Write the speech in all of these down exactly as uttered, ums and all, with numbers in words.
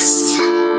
Mix.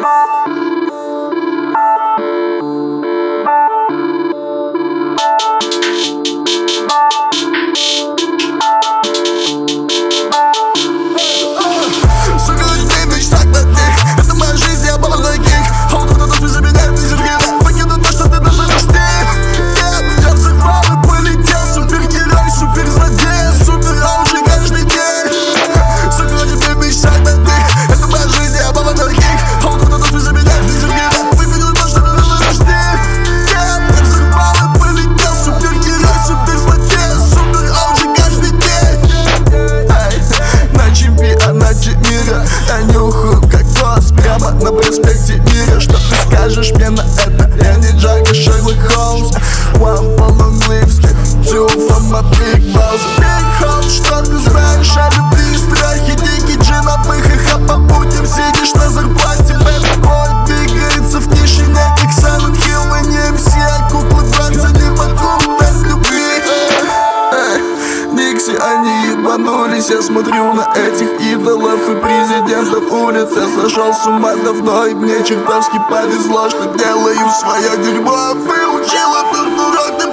Я нюхаю кокос прямо на проспекте Мира. Что ты скажешь мне на это? Я не Джек и Шерлок Холмс. One for long lives, two for my big balls. Big house, что ты знаешь о любви и страхе? Дикий джин об их, а по путям сидишь на зарплате. Bad boy двигается в тишине, как Silent Hill. Мы не эм си, а куклы братца, не могу так любви. Дикси, они ебанулись. Я смотрю на этих идолов и президентов улиц. Я сошел с ума давно, и мне чертовски повезло, что делаю свое дерьмо. Выучил этот урок.